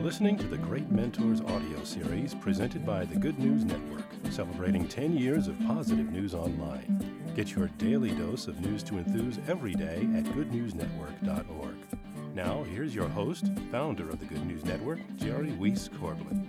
listening to the Great Mentors audio series presented by the Good News Network, celebrating 10 years of positive news online. Get your daily dose of news to enthuse every day at goodnewsnetwork.org. Now, here's your host, founder of the Good News Network, Jerry Weiss Corbett.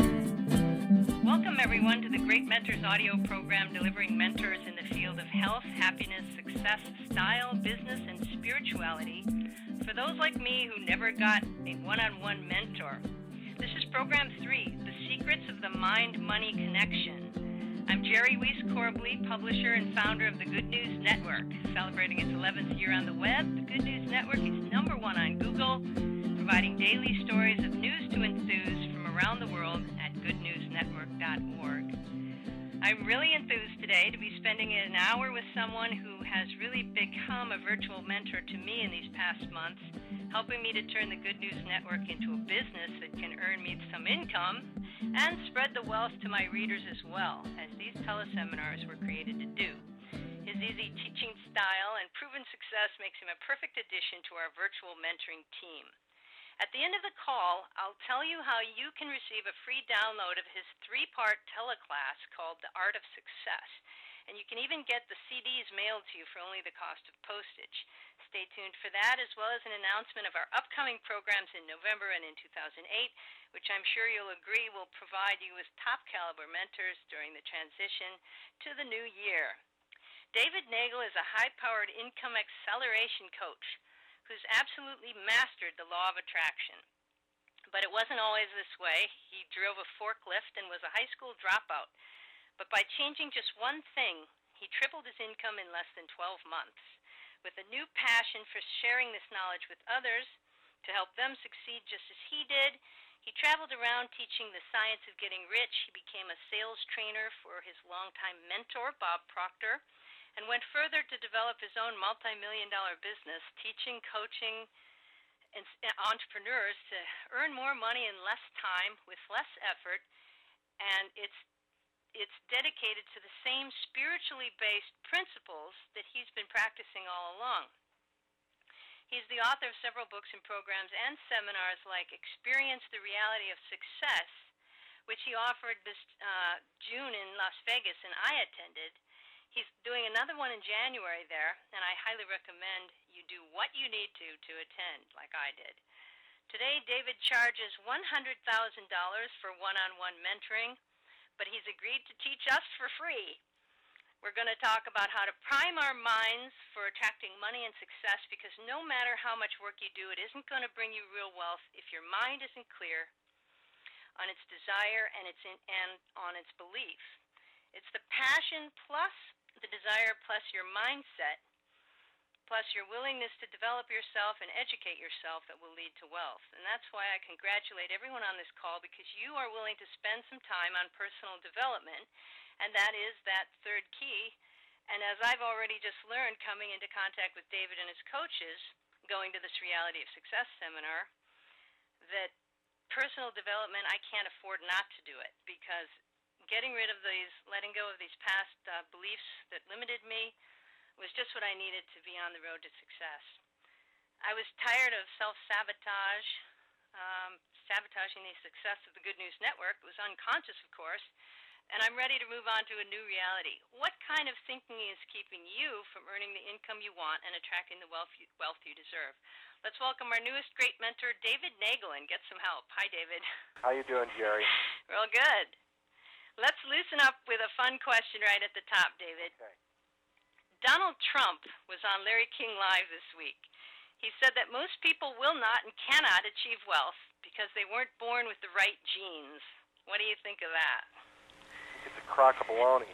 Welcome, everyone, to the Great Mentors audio program delivering mentors in the field of health, happiness, success, style, business, and spirituality for those like me who never got a one-on-one mentor. This is Program 3, The Secrets of the Mind-Money Connection. I'm Jerry Weiss Corbett, publisher and founder of the Good News Network. Celebrating its 11th year on the web, the Good News Network is number one on Google, providing daily stories of news to enthuse from around the world at goodnewsnetwork.org. I'm really enthused today to be spending an hour with someone who has really become a virtual mentor to me in these past months, helping me to turn the Good News Network into a business that can earn me some income and spread the wealth to my readers as well, as these teleseminars were created to do. His easy teaching style and proven success makes him a perfect addition to our virtual mentoring team. At the end of the call, I'll tell you how you can receive a free download of his 3-part teleclass called The Art of Success. And you can even get the CDs mailed to you for only the cost of postage. Stay tuned for that, as well as an announcement of our upcoming programs in November and in 2008, which I'm sure you'll agree will provide you with top-caliber mentors during the transition to the new year. David Nagel is a high-powered income acceleration coach who's absolutely mastered the law of attraction. But it wasn't always this way. He drove a forklift and was a high school dropout. But by changing just one thing, he tripled his income in less than 12 months. With a new passion for sharing this knowledge with others to help them succeed just as he did, he traveled around teaching the science of getting rich. He became a sales trainer for his longtime mentor, Bob Proctor, and went further to develop his own multi-million-dollar business, teaching, coaching entrepreneurs to earn more money in less time with less effort, and it's dedicated to the same spiritually based principles that he's been practicing all along. He's the author of several books and programs and seminars like Experience the Reality of Success, which he offered this June in Las Vegas, and I attended. He's doing another one in January there, and I highly recommend you do what you need to attend, like I did. Today, David charges $100,000 for one-on-one mentoring, but he's agreed to teach us for free. We're going to talk about how to prime our minds for attracting money and success, because no matter how much work you do, it isn't going to bring you real wealth if your mind isn't clear on its desire and on its belief. It's the passion plus the desire plus your mindset plus your willingness to develop yourself and educate yourself that will lead to wealth. And that's why I congratulate everyone on this call, because you are willing to spend some time on personal development, and that is that third key. And as I've already just learned coming into contact with David and his coaches, going to this Reality of Success seminar, that personal development, I can't afford not to do it, because getting rid of letting go of these past beliefs that limited me was just what I needed to be on the road to success. I was tired of self-sabotage, sabotaging the success of the Good News Network. It was unconscious, of course, and I'm ready to move on to a new reality. What kind of thinking is keeping you from earning the income you want and attracting the wealth you deserve? Let's welcome our newest great mentor, David Nagel, and get some help. Hi, David. How you doing, Jerry? Real good. Let's loosen up with a fun question right at the top, David. Okay. Donald Trump was on Larry King Live this week. He said that most people will not and cannot achieve wealth because they weren't born with the right genes. What do you think of that? It's a crock of baloney.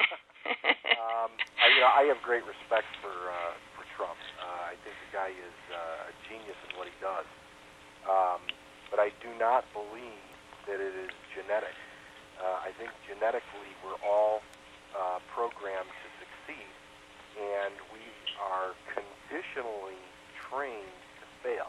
I have great respect for Trump. I think the guy is a genius in what he does. But I do not believe that it is genetic. I think genetically we're all programmed to succeed, and we are conditionally trained to fail.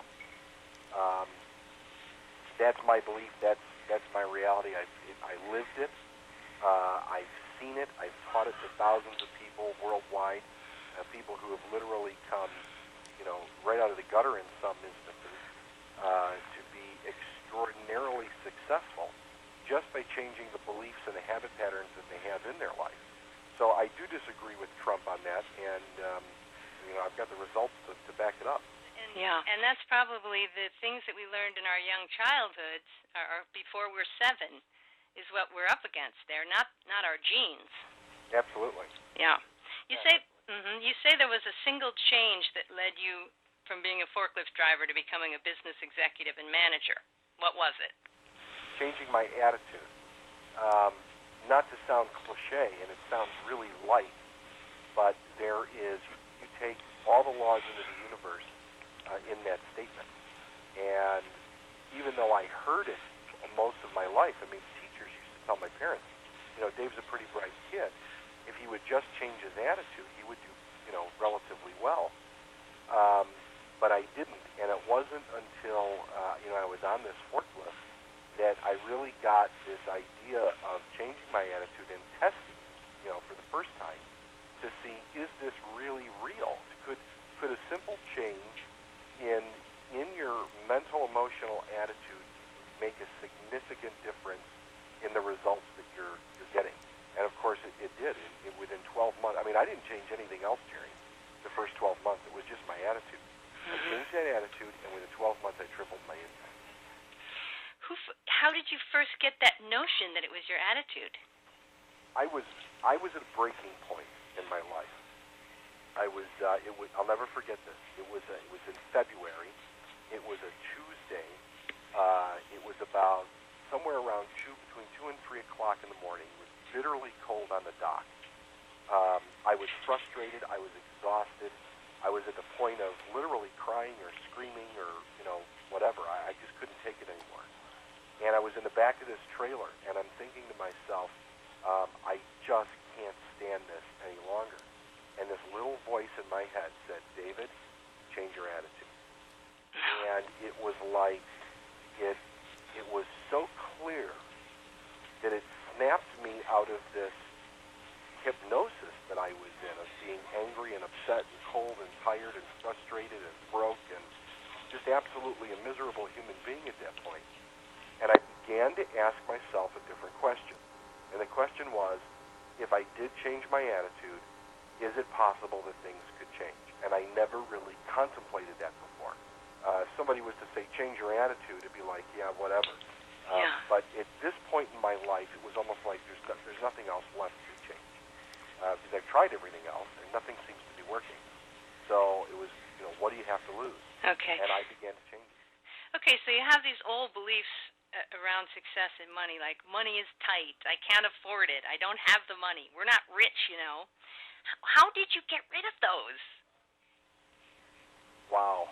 That's my belief. That's my reality. I lived it. I've seen it. I've taught it to thousands of people worldwide, people who have literally come, right out of the gutter in some instances, to be extraordinarily changing the beliefs and the habit patterns that they have in their life. So I do disagree with Trump on that, and I've got the results to back it up. And that's probably the things that we learned in our young childhoods, or before we're 7, is what we're up against there, not our genes. Absolutely. Yeah. You say there was a single change that led you from being a forklift driver to becoming a business executive and manager. What was it? Changing my attitude. Not to sound cliche, and it sounds really light, but there is, you take all the laws into the universe in that statement. And even though I heard it most of my life, I mean, teachers used to tell my parents, Dave's a pretty bright kid. If he would just change his attitude, he would do, relatively well. But I didn't, and it wasn't until, I was on this forklift that I really got this idea of changing my attitude and testing, for the first time to see, is this really real? Could a simple change in your mental, emotional attitude make a significant difference in the results that you're getting? And of course it did. Within 12 months, I mean, I didn't change anything else, Jerry, the first 12 months. It was just my attitude. I changed that attitude, and within 12 months I tripled my income. How did you first get that notion that it was your attitude? I was at a breaking point in my life. I'll never forget this. It was in February. It was a Tuesday. It was about somewhere around between 2 and 3 o'clock in the morning. It was bitterly cold on the dock. I was frustrated. I was exhausted. I was at the point of literally crying or screaming or whatever. I just couldn't take it anymore. And I was in the back of this trailer, and I'm thinking to myself, I just can't stand this any longer. And this little voice in my head said, David, change your attitude. And it was like, it was so clear that it snapped me out of this hypnosis that I was in of being angry and upset and cold and tired and frustrated and broke and just absolutely a miserable human being at that point. And I began to ask myself a different question. And the question was, if I did change my attitude, is it possible that things could change? And I never really contemplated that before. If somebody was to say, change your attitude, it'd be like, yeah, whatever. But at this point in my life, it was almost like there's nothing else left to change. Because I've tried everything else, and nothing seems to be working. So it was, what do you have to lose? Okay. And I began to change it. Okay, so you have these old beliefs around success and money, like money is tight, I can't afford it, I don't have the money, we're not rich, How did you get rid of those? Wow.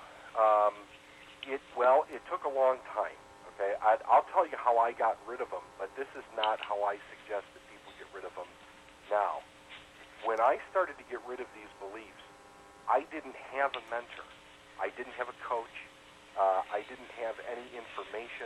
It took a long time, okay? I'll tell you how I got rid of them, but this is not how I suggest that people get rid of them now. When I started to get rid of these beliefs, I didn't have a mentor. I didn't have a coach. I didn't have any information.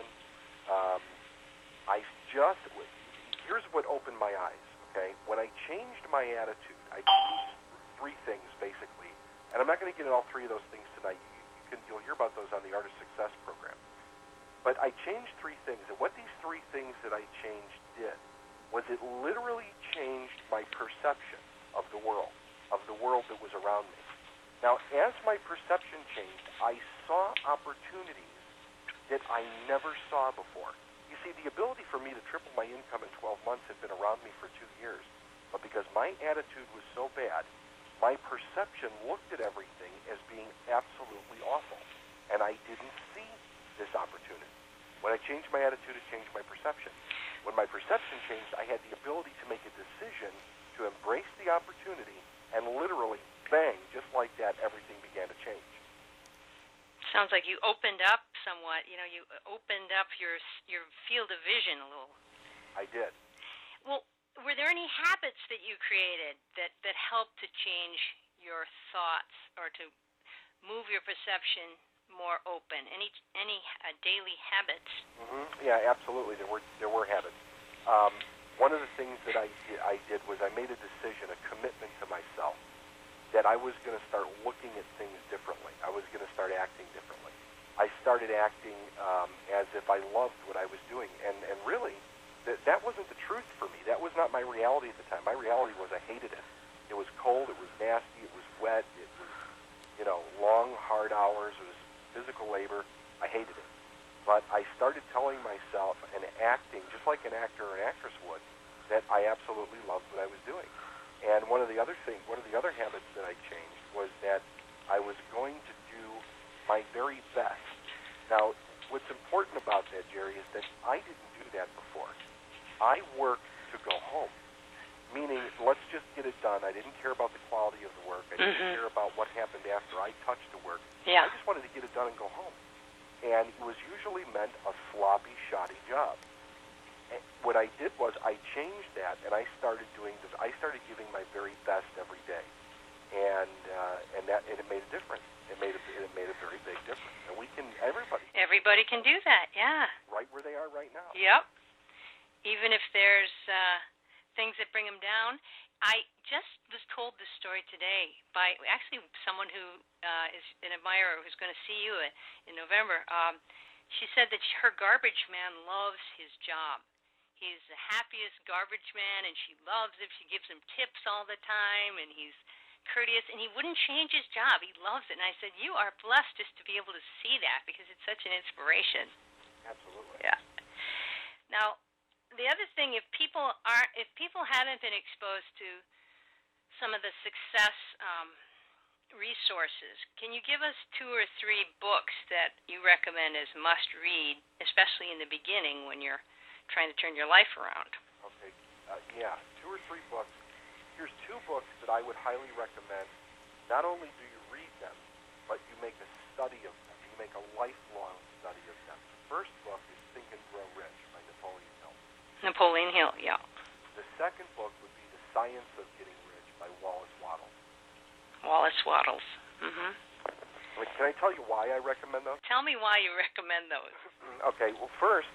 Here's what opened my eyes, okay? When I changed my attitude, I changed 3 things, basically. And I'm not going to get into all 3 of those things tonight. You'll hear about those on the Art of Success program. But I changed 3 things. And what these 3 things that I changed did was it literally changed my perception of the world that was around me. Now, as my perception changed, I saw opportunities that I never saw before. You see, the ability for me to triple my income in 12 months had been around me for 2 years. But because my attitude was so bad, my perception looked at everything as being absolutely awful. And I didn't see this opportunity. When I changed my attitude, it changed my perception. When my perception changed, I had the ability to make a decision to embrace the opportunity, and literally, bang, just like that, everything began to change. Sounds like you opened up somewhat. You opened up your field of vision a little. I did. Well, were there any habits that you created that helped to change your thoughts or to move your perception more open? Any daily habits? Mm-hmm. Yeah, absolutely. There were habits. One of the things that I did was I made a decision, a commitment to myself, that I was going to start looking at things differently. I was going to start acting differently. I started acting as if I loved what I was doing. And really, that wasn't the truth for me. That was not my reality at the time. My reality was I hated it. It was cold. It was nasty. It was wet. It was, long, hard hours. It was physical labor. I hated it. But I started telling myself and acting, just like an actor or an actress would, that I absolutely loved what I was doing. And one of the other habits that I changed was that I was going to do my very best. Now, what's important about that, Jerry, is that I didn't do that before. I worked to go home, meaning let's just get it done. I didn't care about the quality of the work. I didn't care about what happened after I touched the work. Yeah. I just wanted to get it done and go home. And it was usually meant a sloppy, shoddy job. And what I did was I changed that, and I started giving my very best every day, and it made a difference. It made a very big difference. And everybody can do that. Yeah. Right where they are right now. Yep. Even if there's things that bring them down. I just was told this story today by actually someone who is an admirer who's going to see you in November. She said that her garbage man loves his job. He's the happiest garbage man, and she loves him. She gives him tips all the time, and he's courteous, and he wouldn't change his job. He loves it. And I said, you are blessed just to be able to see that, because it's such an inspiration. Absolutely. Yeah. Now, the other thing, if people haven't been exposed to some of the success resources, can you give us 2 or 3 books that you recommend as must read, especially in the beginning when you're trying to turn your life around? Okay. 2 or 3 books. Here's 2 books that I would highly recommend. Not only do you read them, but you make a study of them. You make a lifelong study of them. The first book is Think and Grow Rich by Napoleon Hill. Napoleon Hill, yeah. The second book would be The Science of Getting Rich by Wallace Wattles. Wallace Wattles. Mm-hmm. Can I tell you why I recommend those? Tell me why you recommend those. Okay, well, first,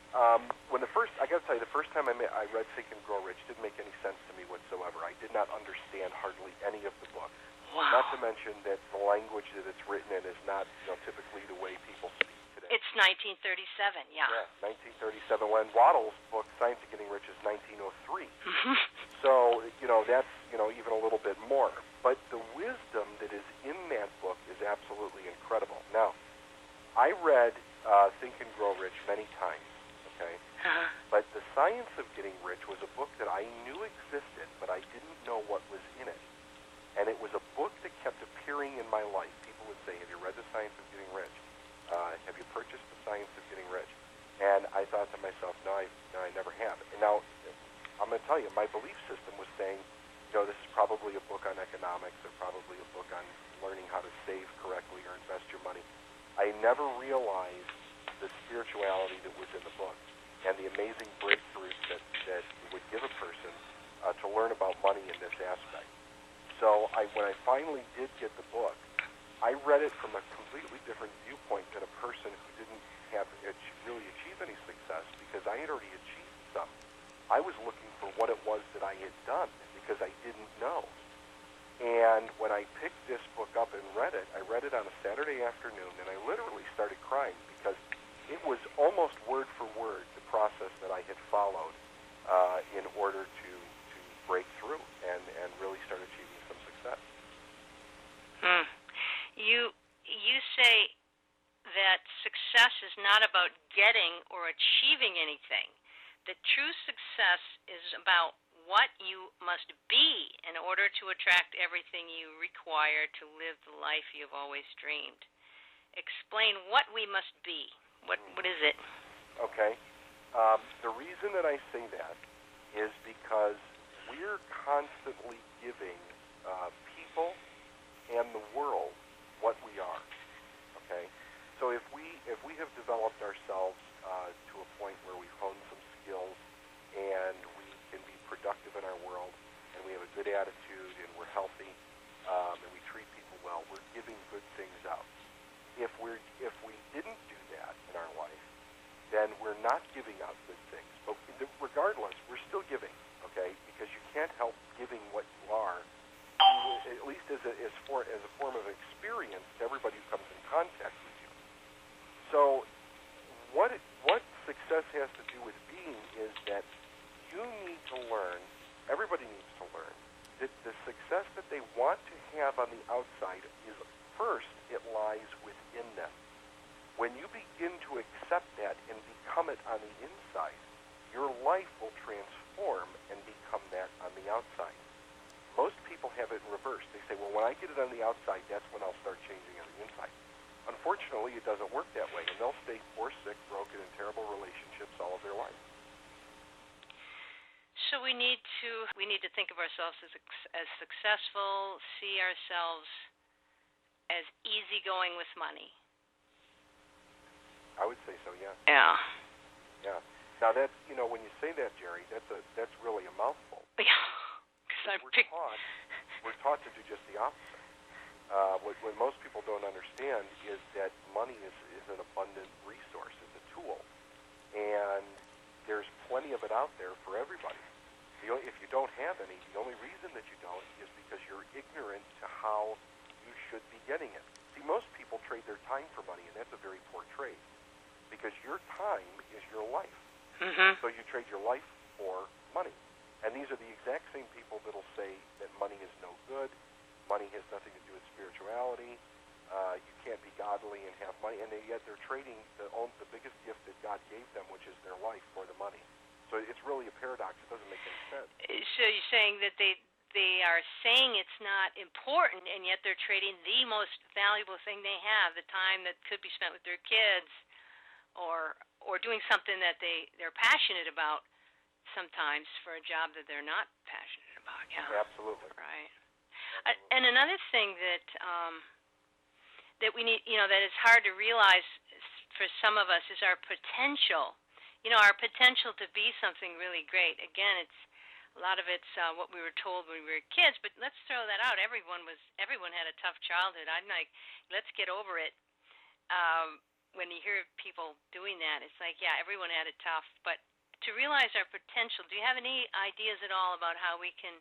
I got to tell you, the first time I read Think and Grow Rich didn't make any sense to me whatsoever. I did not understand hardly any of the book. Wow. Not to mention that the language that it's written in is not typically the way people speak today. It's 1937, yeah. Yeah, 1937. When Wattles' book, Science of Getting Rich, is 1903. So, that's, even a little bit more. But the wisdom that is in that book is absolutely incredible. Now, I read Think and Grow Rich many times, okay? Uh-huh. But The Science of Getting Rich was a book that I knew existed, but I didn't know what was in it. And it was a book that kept appearing in my life. People would say, have you read The Science of Getting Rich? Have you purchased The Science of Getting Rich? And I thought to myself, no, I never have. And now, I'm going to tell you, my belief system was saying, this is probably a book on economics or probably a book on learning how to save correctly or invest your money. I never realized the spirituality that was in the book and the amazing breakthroughs that it would give a person to learn about money in this aspect. So when I finally did get the book, I read it from a completely different viewpoint than a person who didn't really achieve any success, because I had already achieved some. I was looking for what it was that I had done because I didn't know. And when I picked this book up and read it, I read it on a Saturday afternoon, and I literally started crying because it was almost word for word the process that I had followed in order to break through and really start achieving some success. You say that success is not about getting or achieving anything. The true success is about what you must be in order to attract everything you require to live the life you've always dreamed. Explain what we must be. What is it? Okay. The reason that I say that is because we're constantly giving people and the world what we are. Okay? So if we have developed ourselves to a point where we've honed some skills and we can be productive in our world, and we have a good attitude, and we're healthy, and we treat people well, we're giving good things out. If we didn't do that in our life, then we're not giving out good things. But regardless, we're still giving, okay? Because you can't help giving what you are, at least as a form of experience to everybody who comes in contact with you. So what success has to do with being is that the success that they want to have on the outside is, first, it lies within them. When you begin to accept that and become it on the inside, your life will transform and become that on the outside. Most people have it in reverse. They say, well, when I get it on the outside, that's when I'll start changing on the inside. Unfortunately, it doesn't work that way, and they'll stay poor, sick, broken, in terrible relationships all of their life. So we need to think of ourselves as successful, see ourselves as easygoing with money. I would say so, yeah. Yeah. Yeah. Now that's, when you say that, Jerry, that's really a mouthful. Yeah. Because we're taught to do just the opposite. What most people don't understand is that money is an abundant resource. It's a tool, and there's plenty of it out there for everybody. If you don't have any, the only reason that you don't is because you're ignorant to how you should be getting it. See, most people trade their time for money, and that's a very poor trade, because your time is your life. Mm-hmm. So you trade your life for money. And these are the exact same people that will say that money is no good, money has nothing to do with spirituality, you can't be godly and have money, and yet they're trading the biggest gift that God gave them, which is their life, for the money. So it's really a paradox. It doesn't make any sense. So you're saying that they are saying it's not important, and yet they're trading the most valuable thing they have, the time that could be spent with their kids, or doing something that they're passionate about sometimes for a job that they're not passionate about. Yeah. Absolutely. Right. And another thing that we need, that is hard to realize for some of us is our potential. Our potential to be something really great. Again, a lot of it's what we were told when we were kids, but let's throw that out. Everyone had a tough childhood. I'm like, let's get over it. When you hear people doing that, it's like, yeah, everyone had it tough. But to realize our potential, do you have any ideas at all about how we can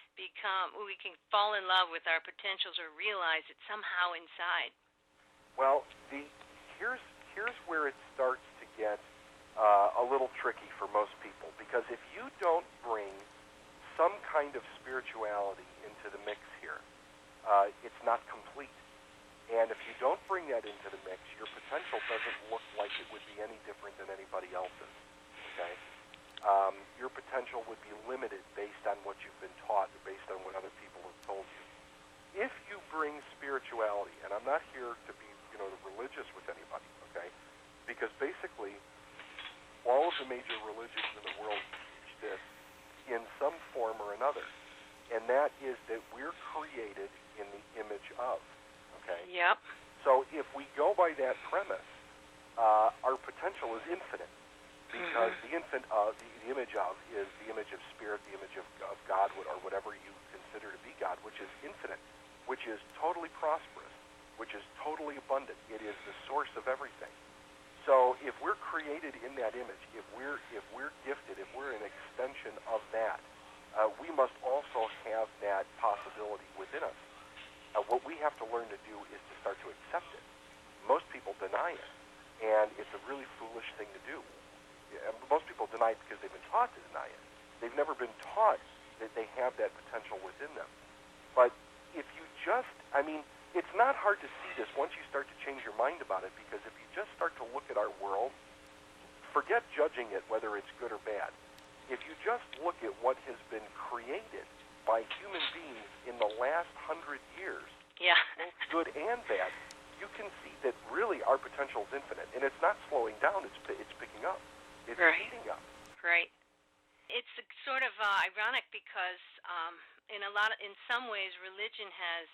fall in love with our potentials or realize it somehow inside? Well, here's where it starts to get a little tricky for most people, because if you don't bring some kind of spirituality into the mix here, it's not complete. And if you don't bring that into the mix, your potential doesn't look like it would be any different than anybody else's. Okay? Your potential would be limited based on what you've been taught or based on what other people have told you. If you bring spirituality, and I'm not here to be, religious with anybody, okay? Because basically, all of the major religions in the world teach this in some form or another, and that is that we're created in the image of, okay? Yep. So if we go by that premise, our potential is infinite, because the image of is the image of spirit, the image of God, or whatever you consider to be God, which is infinite, which is totally prosperous, which is totally abundant. It is the source of everything. So if we're created in that image, if we're gifted, if we're an extension of that, we must also have that possibility within us. What we have to learn to do is to start to accept it. Most people deny it, and it's a really foolish thing to do. Most people deny it because they've been taught to deny it. They've never been taught that they have that potential within them. But if you it's not hard to see this once you start to change your mind about it, because if you just start to look at our world, forget judging it whether it's good or bad. If you just look at what has been created by human beings in the last 100 years, yeah, both good and bad, you can see that really our potential is infinite, and it's not slowing down, it's picking up. It's speeding up. Right. It's sort of ironic because in some ways religion has,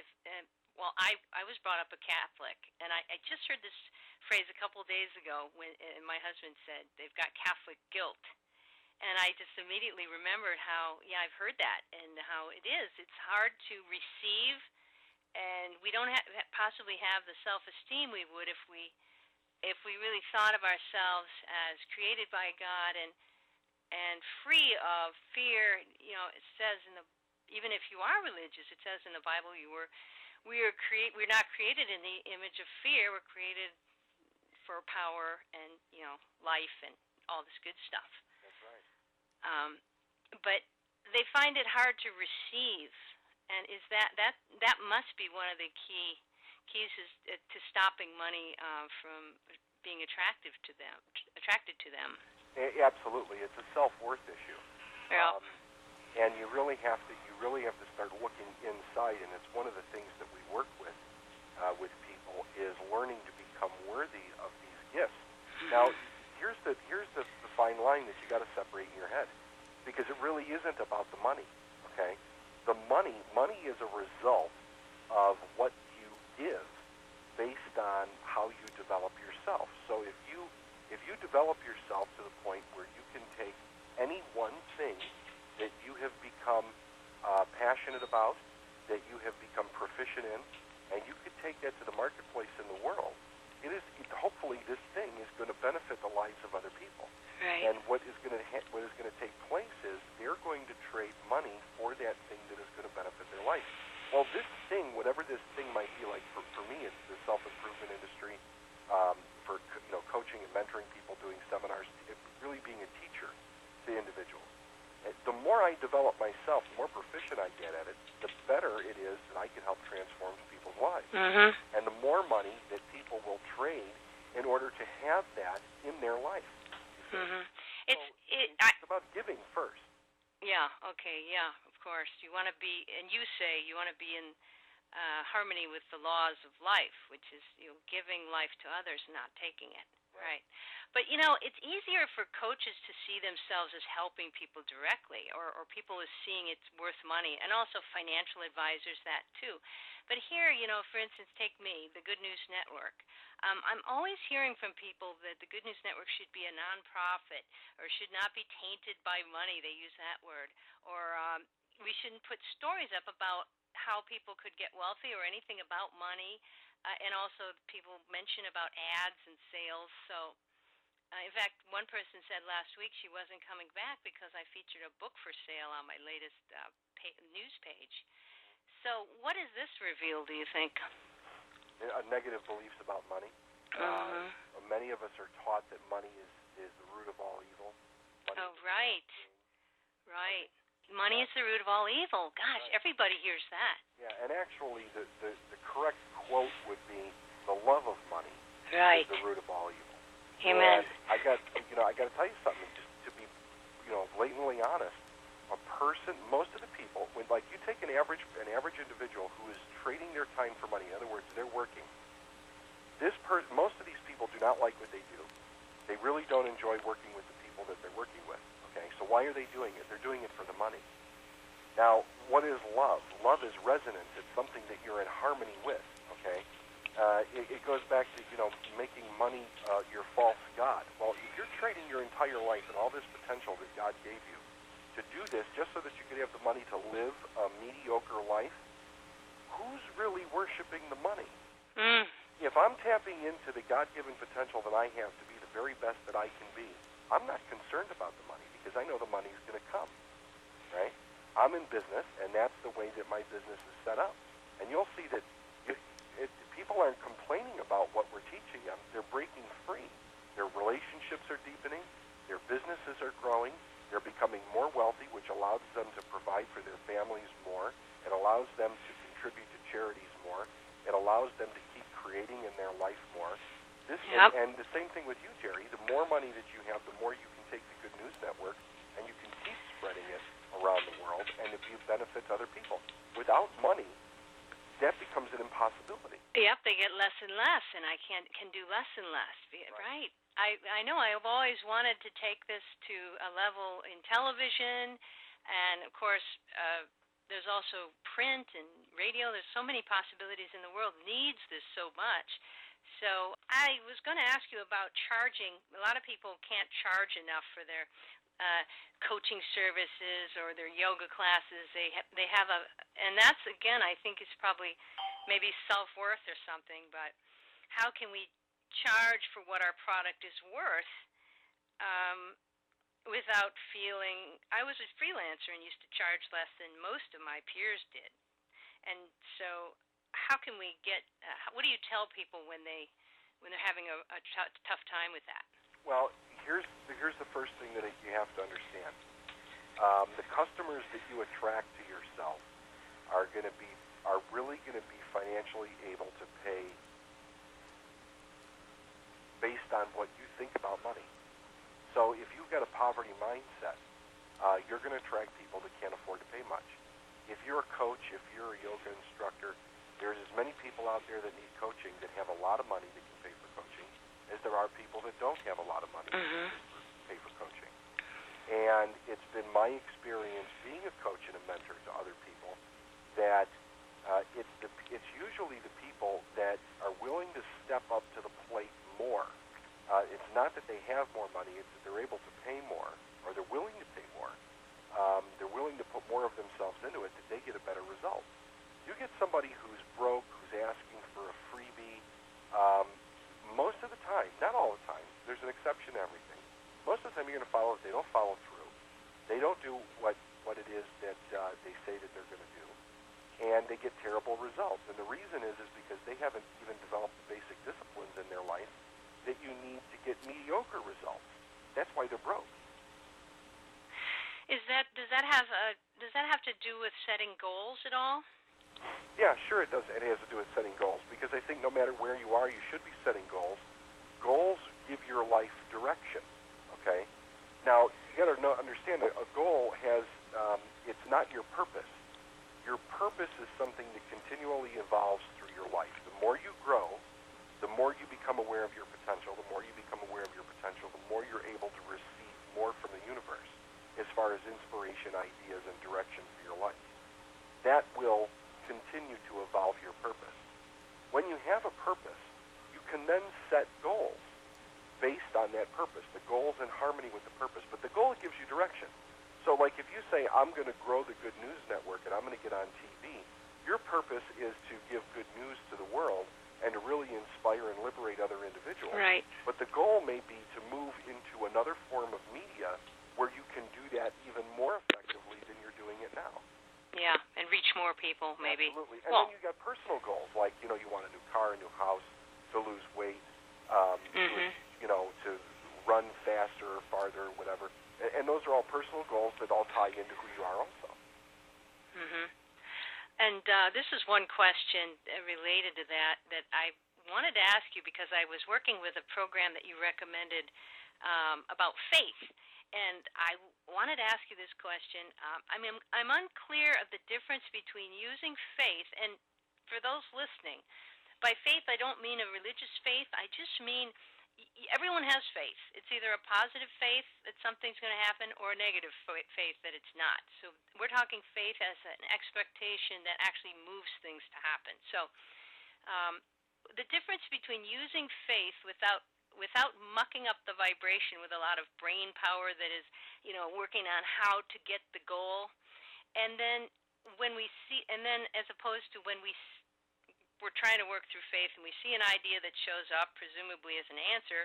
I was brought up a Catholic, and I just heard this phrase a couple of days ago when my husband said they've got Catholic guilt. And I just immediately remembered how, I've heard that, and how it is. It's hard to receive, and we don't possibly have the self-esteem we would if we really thought of ourselves as created by God and free of fear. It says even if you are religious, it says in the Bible we're not created in the image of fear. We're created for power and life and all this good stuff. That's right. But they find it hard to receive, and is that must be one of the keys is to stopping money from being attracted to them. Absolutely, it's a self-worth issue. Yeah. And you really have to start looking inside, and it's one of the things that we work with people is learning to become worthy of these gifts. Now, here's the fine line that you got to separate in your head, because it really isn't about the money. Okay, the money is a result of what you give based on how you develop yourself. So if you develop yourself to the point where you can take any one thing that you have become passionate about, that you have become proficient in, and you could take that to the marketplace in the world, hopefully this thing is going to benefit the lives of other people. Right. And what is going to take place is they're going to trade money for that thing that is going to benefit their life. Well, this thing, whatever this thing might be, like for me, it's the self-improvement industry, for coaching and mentoring people, doing seminars, really being a teacher to individuals. The more I develop myself, the more proficient I get at it, the better it is that I can help transform people's lives. Mm-hmm. And the more money that people will trade in order to have that in their life. Mm-hmm. It's about giving first. Yeah, okay, yeah, of course. You want to be, and you say you want to be in harmony with the laws of life, which is giving life to others, not taking it. Right. But, it's easier for coaches to see themselves as helping people directly, or people as seeing it's worth money, and also financial advisors that too. But here, for instance, take me, the Good News Network. I'm always hearing from people that the Good News Network should be a nonprofit or should not be tainted by money. They use that word. Or we shouldn't put stories up about how people could get wealthy or anything about money. And also people mention about ads and sales. So, in fact, one person said last week she wasn't coming back because I featured a book for sale on my latest news page. So what does this reveal, do you think? Negative beliefs about money. Many of us are taught that money is the root of all evil. Right. Right. Money is the root of all evil. Gosh, right. Everybody hears that. Yeah, and actually the correct quote would be, the love of money is the root of all evil. Amen. And I got to tell you something, just to be blatantly honest. A person, most of the people, when you take an average individual who is trading their time for money, in other words, they're working. Most of these people do not like what they do. They really don't enjoy working with the people that they're working with. Okay, so why are they doing it? They're doing it for the money. Now, what is love? Love is resonance. It's something that you're in harmony with. Okay, it goes back to making money your false god. Well, if you're trading your entire life and all this potential that God gave you to do this just so that you could have the money to live a mediocre life, who's really worshiping the money? If I'm tapping into the God-given potential that I have to be the very best that I can be, I'm not concerned about the money because I know the money is going to come, right? I'm in business, and that's the way that my business is set up. And you'll see that people aren't complaining about what we're teaching them. They're breaking free. Their relationships are deepening. Their businesses are growing. They're becoming more wealthy, which allows them to provide for their families more. It allows them to contribute to charities more. It allows them to keep creating in their life more. And the same thing with you, Jerry. The more money that you have, the more you can take the Good News Network and you can keep spreading it around the world, and if you benefit other people. Without money, that becomes an impossibility. Yep, they get less and less, and I can do less and less. Right. I know I've always wanted to take this to a level in television, and of course, there's also print and radio. There's so many possibilities, and the world needs this so much. So I was going to ask you about charging. A lot of people can't charge enough for their coaching services or their yoga classes. They have and that's, again, I think is probably maybe self-worth or something, but how can we charge for what our product is worth without feeling... I was a freelancer and used to charge less than most of my peers did. And so how can we get... what do you tell people when they're having a tough time with that? Well, here's the first thing that you have to understand. The customers that you attract to yourself are really going to be financially able to pay based on what you think about money. So if you've got a poverty mindset, you're going to attract people that can't afford to pay much. If you're a coach, if you're a yoga instructor, there's as many people out there that need coaching that have a lot of money that can pay for coaching as there are people that don't have a lot of money that can pay for coaching. And it's been my experience being a coach and a mentor to other people that it's usually the people that are willing to step up to the plate more. It's not that they have more money, it's that they're able to pay more, or they're willing to pay more. They're willing to put more of themselves into it that they get a better result. You get somebody who's broke, who's asking for a freebie, most of the time, not all the time, there's an exception to everything. Most of the time you're going to follow it. They don't follow through. They don't do what it is that they say that they're going to do. And they get terrible results. And the reason is because they haven't even developed the basic disciplines in their life that you need to get mediocre results. That's why they're broke. Does that have to do with setting goals at all? Yeah, sure it does. It has to do with setting goals, because I think no matter where you are, you should be setting goals. Goals give your life direction. Okay. Now you got to understand that a goal has it's not your purpose. Your purpose is something that continually evolves through your life. The more you grow, the more you become aware of your potential. The more you become aware of your potential, the more you're able to receive more from the universe as far as inspiration, ideas, and direction for your life. That will continue to evolve your purpose. When you have a purpose, you can then set goals based on that purpose. The goal's in harmony with the purpose, but the goal gives you direction. So like if you say, I'm going to grow the Good News Network and I'm going to get on TV, your purpose is to give good news to the world and to really inspire and liberate other individuals. Right. But the goal may be to move into another form of media where you can do that even more effectively than you're doing it now. Yeah, and reach more people, maybe. Absolutely. And then you got personal goals, like, you want a new car, a new house, to lose weight, to run faster or farther or whatever. And those are all personal goals that all tie into who you are also. And this is one question related to that I wanted to ask you, because I was working with a program that you recommended about faith. And I wanted to ask you this question. I'm unclear of the difference between using faith, and for those listening, by faith I don't mean a religious faith. I just mean everyone has faith. It's either a positive faith that something's going to happen or a negative faith that it's not. So we're talking faith as an expectation that actually moves things to happen. So the difference between using faith without mucking up the vibration with a lot of brain power that is, working on how to get the goal, and then as opposed to when we're trying to work through faith and we see an idea that shows up, presumably as an answer,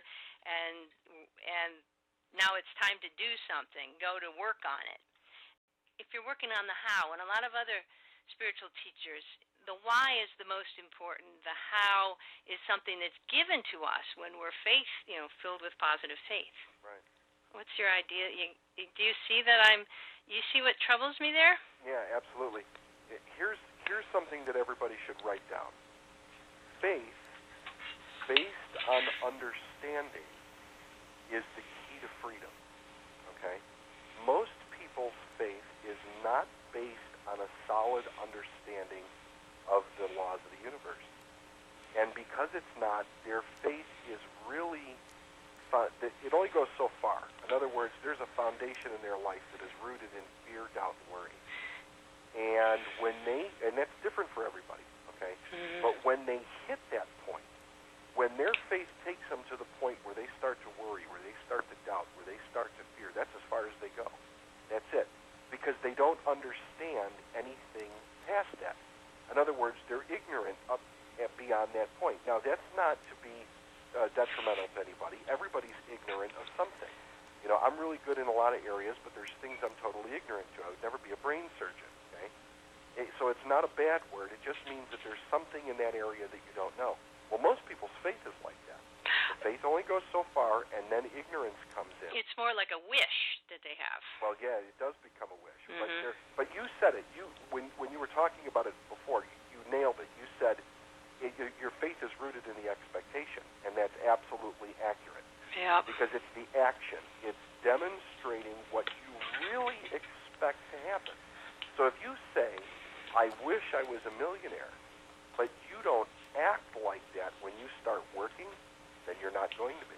and now it's time to do something, go to work on it. If you're working on the how, and a lot of other spiritual teachers, the why is the most important. The how is something that's given to us when we're filled with positive faith. Right. What's your idea? Do you see that you see what troubles me there? Yeah, absolutely. Here's something that everybody should write down. Faith, based on understanding, is the key to freedom. Okay? Most people's faith is not based on a solid understanding of the laws of the universe. And because it's not, their faith is really, it only goes so far. In other words, there's a foundation in their life that is rooted in fear, doubt, and worry. And and that's different for everybody, okay? But when they hit that point, when their faith takes them to the point where they start to worry, where they start to doubt, where they start to fear, that's as far as they go. That's it. Because they don't understand anything past that. In other words, they're ignorant up beyond that point. Now, that's not to be detrimental to anybody. Everybody's ignorant of something. I'm really good in a lot of areas, but there's things I'm totally ignorant to. I would never be a brain surgeon, okay? So it's not a bad word. It just means that there's something in that area that you don't know. Well, most people's faith is like that. The faith only goes so far, and then ignorance comes in. It's more like a wish that they have. Well, yeah, it does become a wish. But you said it. When you were talking about it before, you nailed it. You said your faith is rooted in the expectation, and that's absolutely accurate. Yeah. Because it's the action. It's demonstrating what you really expect to happen. So if you say, I wish I was a millionaire, but you don't act like that when you start working, then you're not going to be.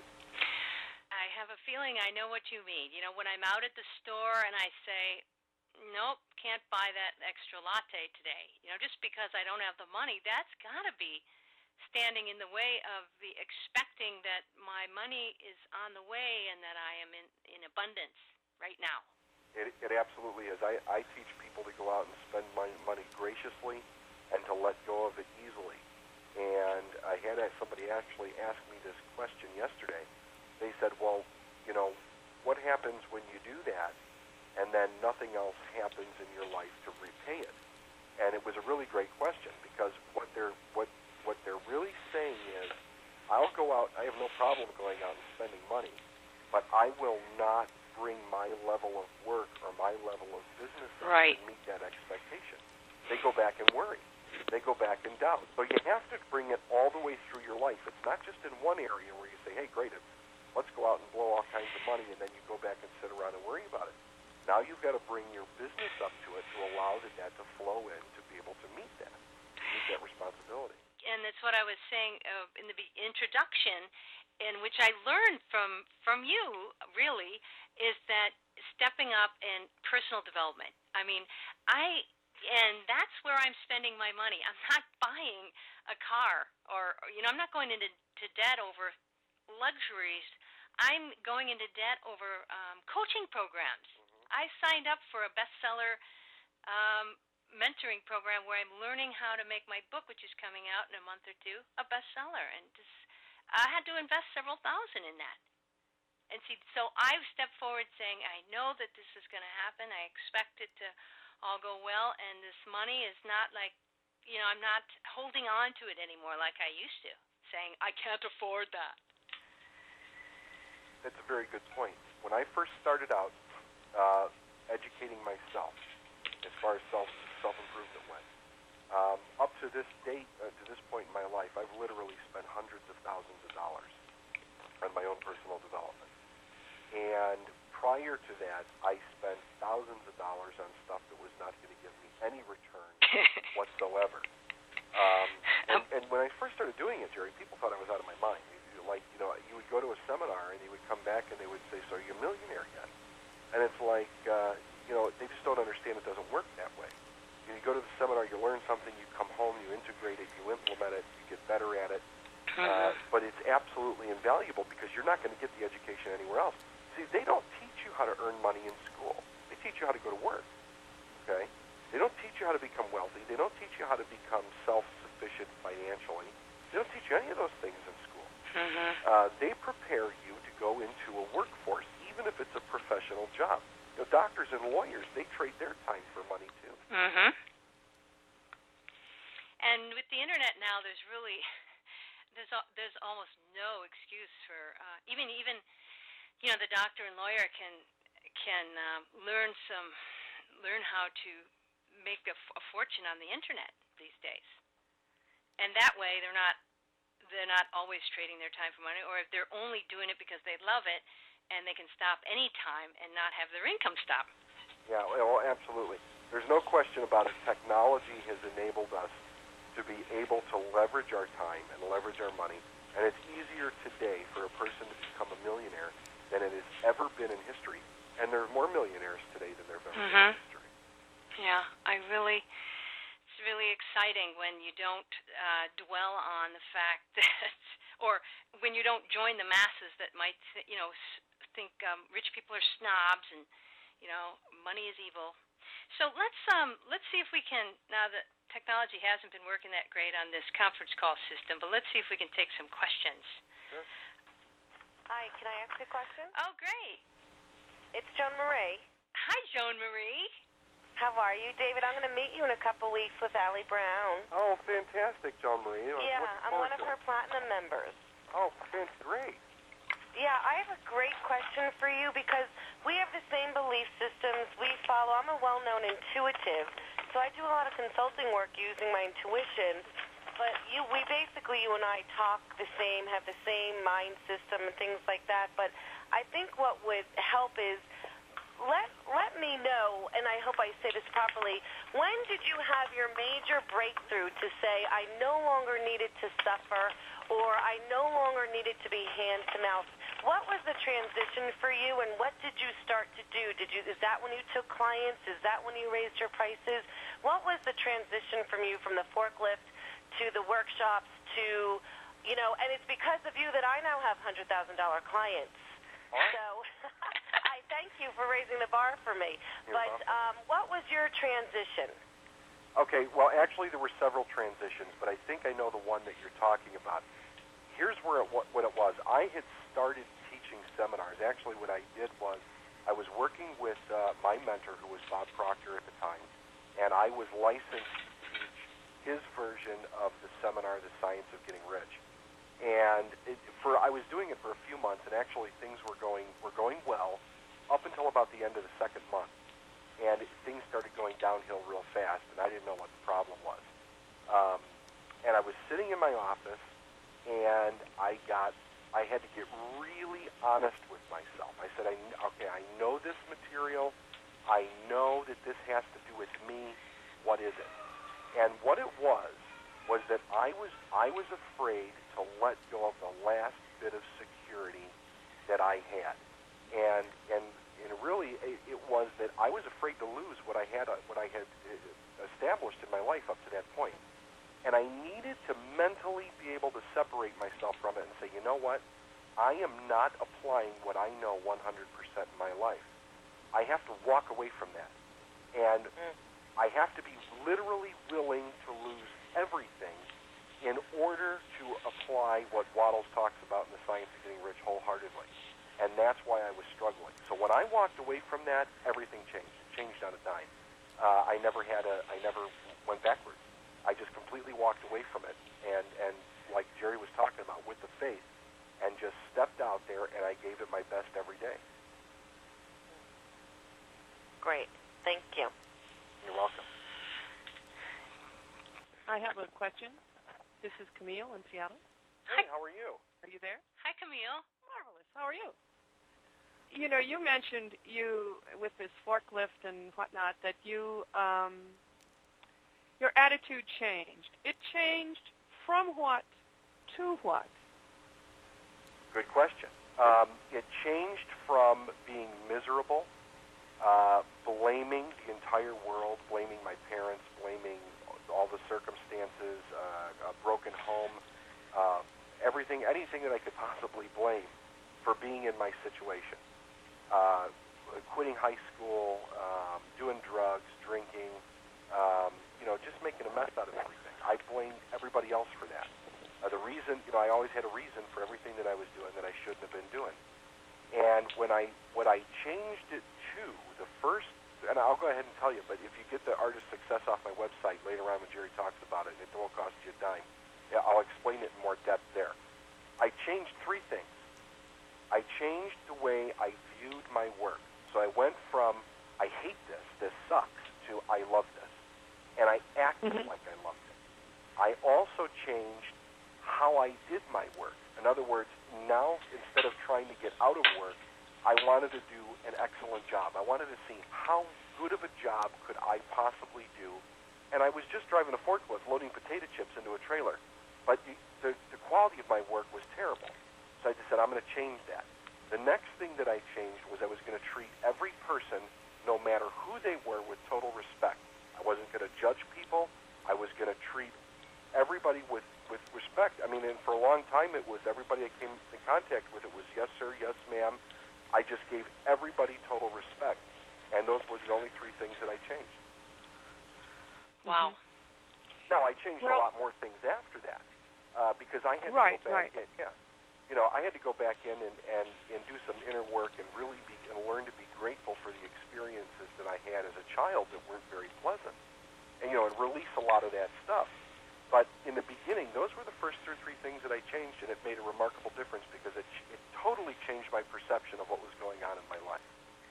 I have a feeling I know what you mean. When I'm out at the store and I say, nope, can't buy that extra latte today, just because I don't have the money, that's got to be standing in the way of the expecting that my money is on the way and that I am in abundance right now. It absolutely is. I teach people to go out and spend money graciously and to let go of it easily. And I had somebody actually ask me this question yesterday. They said, well, what happens when you do that and then nothing else happens in your life to repay it? And it was a really great question, because what they're really saying is, I'll go out, I have no problem going out and spending money, but I will not bring my level of work or my level of business up to meet that expectation. They go back and worry. They go back and doubt. So you have to bring it all the way through your life. It's not just in one area where you say, hey, great, let's go out and blow all kinds of money, and then you go back and sit around and worry about it. Now you've got to bring your business up to it to allow that to flow in to be able to meet that responsibility. And that's what I was saying in the introduction, in which I learned from you, really, is that stepping up in personal development. I mean, and that's where I'm spending my money. I'm not buying a car or I'm not going into debt over luxuries. I'm going into debt over coaching programs. I signed up for a bestseller mentoring program where I'm learning how to make my book, which is coming out in a month or two, a bestseller. And I had to invest several thousand in that. And see, so I've stepped forward saying, I know that this is going to happen. I expect it to all go well. And this money is not like, I'm not holding on to it anymore like I used to, saying, I can't afford that. That's a very good point. When I first started out educating myself, as far as self-improvement went, up to this date, to this point in my life, I've literally spent hundreds of thousands of dollars on my own personal development. And prior to that, I spent thousands of dollars on stuff that was not going to give me any return whatsoever. And when I first started doing it, Jerry, people thought I was out of my mind. You would go to a seminar and you would come back and they would say, so are you a millionaire yet? And it's like, they just don't understand it doesn't work that way. You go to the seminar, you learn something, you come home, you integrate it, you implement it, you get better at it. But it's absolutely invaluable because you're not going to get the education anywhere else. See, they don't teach you how to earn money in school. They teach you how to go to work, okay? They don't teach you how to become wealthy. They don't teach you how to become self-sufficient financially. They don't teach you any of those things in school. They prepare you to go into a workforce, even if it's a professional job. Doctors and lawyers, they trade their time for money, too. And with the Internet now, there's almost no excuse for, even the doctor and lawyer can learn how to make a fortune on the Internet these days. And that way, they're not always trading their time for money, or if they're only doing it because they love it and they can stop any time and not have their income stop. Yeah, well, absolutely. There's no question about it. Technology has enabled us to be able to leverage our time and leverage our money, and it's easier today for a person to become a millionaire than it has ever been in history. And there are more millionaires today than there have ever been in history. Yeah, it's really exciting when you don't dwell on the fact that, or when you don't join the masses that might, think rich people are snobs and, money is evil. So let's see if we can, now that technology hasn't been working that great on this conference call system, but let's see if we can take some questions. Sure. Hi, can I ask a question? Oh, great. It's Joan Marie. Hi, Joan Marie. How are you, David? I'm going to meet you in a couple weeks with Allie Brown. Oh, fantastic, Joan Marie. Yeah, I'm one of her platinum members. Oh, great. Yeah, I have a great question for you because we have the same belief systems we follow. I'm a well-known intuitive, so I do a lot of consulting work using my intuition. But you and I talk the same, have the same mind system and things like that. But I think what would help is let me know, and I hope I say this properly, when did you have your major breakthrough to say, I no longer needed to suffer, or I no longer needed to be hand to mouth? What was the transition for you, and what did you start to do? Is that when you took clients? Is that when you raised your prices? What was the transition from you from the forklift to the workshops to, and it's because of you that I now have $100,000 clients. So I thank you for raising the bar for me. But what was your transition? Okay, well, actually there were several transitions, but I think I know the one that you're talking about. Here's what it was. I had started teaching seminars. Actually, what I did was I was working with my mentor, who was Bob Proctor at the time, and I was licensed to teach his version of the seminar, The Science of Getting Rich. And I was doing it for a few months, and actually things were going well up until about the end of the second month. And things started going downhill real fast, and I didn't know what the problem was. And I was sitting in my office, and I had to get really honest with myself. I said, I know this material. I know that this has to do with me. What is it? And what it was that I was afraid to let go of the last bit of security that I had. And really, it was that I was afraid to lose what I had established in my life up to that point. And I needed to mentally be able to separate myself from it and say, you know what? I am not applying what I know 100% in my life. I have to walk away from that. And I have to be literally willing to lose everything in order to apply what Waddles talks about in The Science of Getting Rich wholeheartedly. And that's why I was struggling. So when I walked away from that, everything changed. It changed on a dime. I never went backwards. I just completely walked away from it. And like Jerry was talking about, with the faith, and just stepped out there, and I gave it my best every day. Great. Thank you. You're welcome. I have a question. This is Camille in Seattle. Hey, how are you? Are you there? Hi, Camille. Marvelous. How are you? You mentioned with this forklift and whatnot, that your attitude changed. It changed from what to what? Good question. It changed from being miserable, blaming the entire world, blaming my parents, blaming all the circumstances, a broken home, anything that I could possibly blame for being in my situation. Quitting high school, doing drugs, drinking, just making a mess out of everything. I blamed everybody else for that. The reason, I always had a reason for everything that I was doing that I shouldn't have been doing. And what I changed it to, the first, and I'll go ahead and tell you, but if you get the Art of Success off my website later on when Jerry talks about it, it won't cost you a dime. Yeah, I'll explain it in more depth there. I changed three things. I changed the way I viewed my work. So I went from, I hate this sucks, to I love this. And I acted like I loved it. I also changed how I did my work. In other words, now instead of trying to get out of work, I wanted to do an excellent job. I wanted to see how good of a job could I possibly do. And I was just driving a forklift loading potato chips into a trailer. But the quality of my work was terrible. So I just said, I'm going to change that. The next thing that I changed was I was going to treat every person, no matter who they were, with total respect. I wasn't going to judge people. I was going to treat everybody with respect. I mean, and for a long time, it was everybody I came in contact with, it was yes, sir, yes, ma'am. I just gave everybody total respect. And those were the only three things that I changed. Wow. Now, I changed a lot more things after that because I had to go back in. Yeah. I had to go back in and do some inner work and really learn to be grateful for the experiences that I had as a child that weren't very pleasant. And, and release a lot of that stuff. But in the beginning, those were the first 2 or 3 things that I changed, and it made a remarkable difference because it totally changed my perception of what was going on in my life.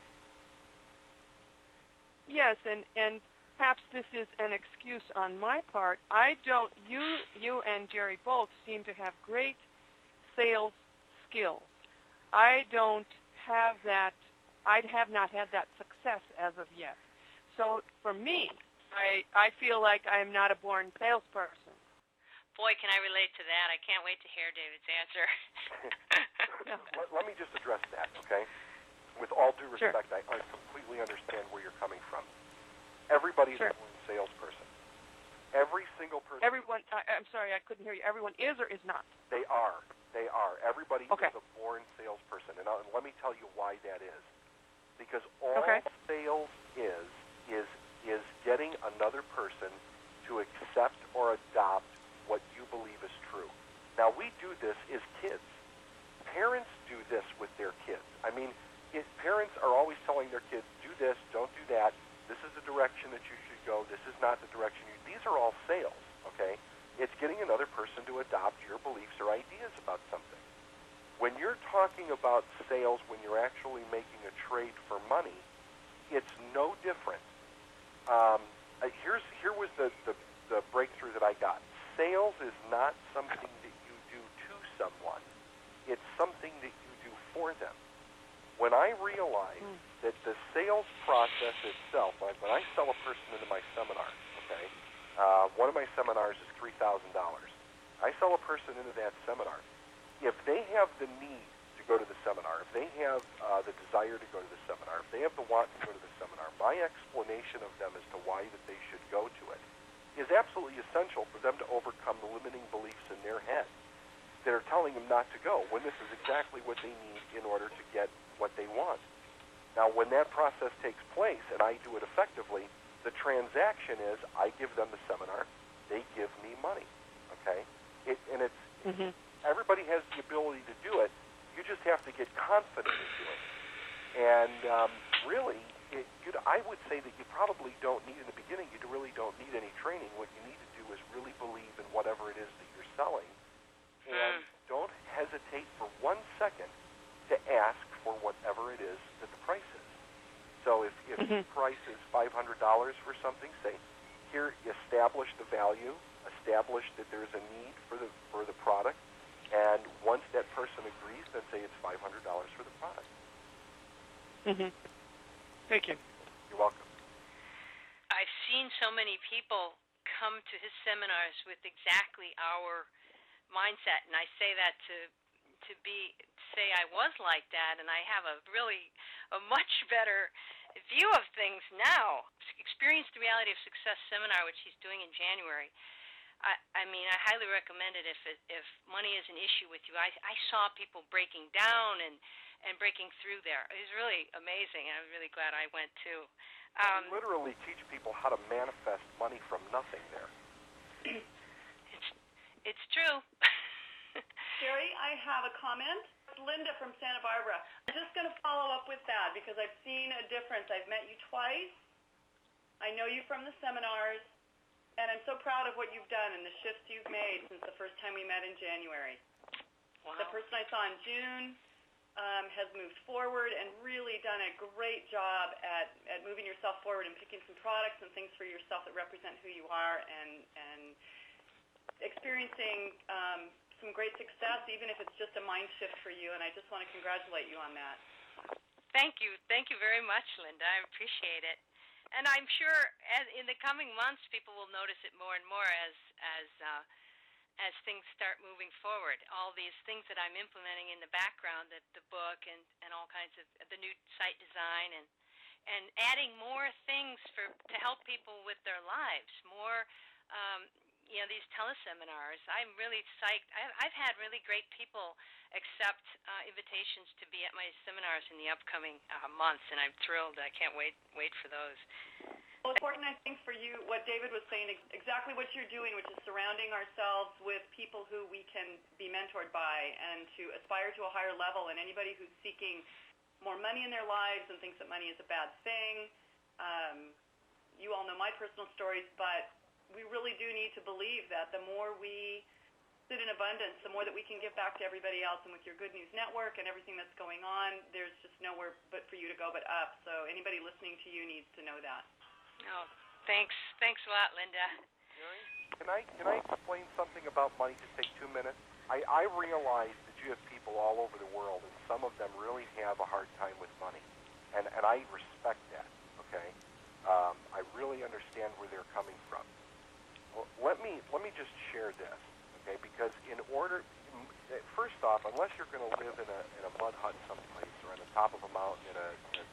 Yes, and perhaps this is an excuse on my part. You and Jerry both seem to have great sales skills. I don't have that. I have not had that success as of yet. So for me, I feel like I'm not a born salesperson. Boy, can I relate to that. I can't wait to hear David's answer. Let me just address that, okay? With all due Sure. respect, I completely understand where you're coming from. Everybody's Sure. a born salesperson. Every single person. Everyone, I'm sorry, I couldn't hear you. Everyone is or is not? They are. They are. Everybody Okay. is a born salesperson. And let me tell you why that is. Because all Okay. sales is getting another person to accept or adopt what you believe is true. Now, we do this as kids. Parents do this with their kids. I mean, parents are always telling their kids, do this, don't do that. This is the direction that you should go. This is not the direction you... These are all sales, okay? It's getting another person to adopt your beliefs or ideas about something. When you're talking about sales, when you're actually making a trade for money, it's no different. Here was the breakthrough that I got. Sales is not something that you do to someone. It's something that you do for them. When I realized that the sales process itself, like when I sell a person into my seminar, okay, one of my seminars is $3,000. I sell a person into that seminar. If they have the need to go to the seminar, if they have the desire to go to the seminar, if they have the want to go to the seminar, my explanation of them as to why that they should go to it is absolutely essential for them to overcome the limiting beliefs in their head that are telling them not to go, when this is exactly what they need in order to get what they want. Now, when that process takes place, and I do it effectively, the transaction is I give them the seminar, they give me money, okay? Everybody has the ability to do it. You just have to get confident in doing it. And really, I would say that you probably don't need, in the beginning, you really don't need any training. What you need to do is really believe in whatever it is that you're selling. And don't hesitate for 1 second to ask for whatever it is that the price is. So if the price is $500 for something, say, here, establish the value, establish that there's a need for the product, and once that person agrees, then say it's $500 for the product. Thank you. You're welcome. I've seen so many people come to his seminars with exactly our mindset, and I say that to say I was like that, and I have a much better view of things now. Experience the Reality of Success seminar, which he's doing in January. I mean, I highly recommend it if money is an issue with you. I saw people breaking down and breaking through there. It was really amazing, and I'm really glad I went too. We literally teach people how to manifest money from nothing there. It's true. Jerry, I have a comment. It's Linda from Santa Barbara. I'm just going to follow up with that because I've seen a difference. I've met you twice. I know you from the seminars, and I'm so proud of what you've done and the shifts you've made since the first time we met in January. Wow. The person I saw in June has moved forward and really done a great job at moving yourself forward and picking some products and things for yourself that represent who you are and experiencing some great success, even if it's just a mind shift for you, and I just want to congratulate you on that. Thank you. Thank you very much, Linda. I appreciate it. And I'm sure in the coming months, people will notice it more and more as things start moving forward. All these things that I'm implementing in the background, the book and all kinds of the new site design and adding more things to help people with their lives, more these teleseminars. I'm really psyched. I've had really great people accept invitations to be at my seminars in the upcoming months, and I'm thrilled. I can't wait for those. Well, important, I think, for you, what David was saying, exactly what you're doing, which is surrounding ourselves with people who we can be mentored by and to aspire to a higher level. And anybody who's seeking more money in their lives and thinks that money is a bad thing, you all know my personal stories, but we really do need to believe that the more we sit in abundance, the more that we can give back to everybody else. And with your Good News Network and everything that's going on, there's just nowhere but for you to go but up. So anybody listening to you needs to know that. Oh, thanks a lot, Linda. Can I explain something about money? Just take 2 minutes. I realize that you have people all over the world, and some of them really have a hard time with money, and I respect that. Okay, I really understand where they're coming from. Well, let me just share this. Okay, because first off, unless you're going to live in a mud hut someplace or on the top of a mountain in a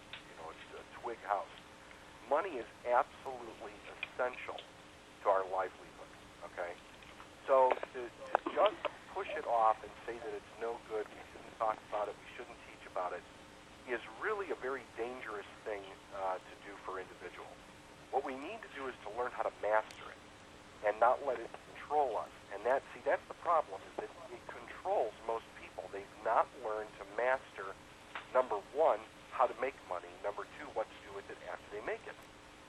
twig house, money is absolutely essential to our livelihood. Okay, so to just push it off and say that it's no good, we shouldn't talk about it, we shouldn't teach about it, is really a very dangerous thing to do for individuals. What we need to do is to learn how to master it and not let it control us. And that's the problem, is that it controls most people. They've not learned to master, number one, how to make money, number two, what to do with it after they make it.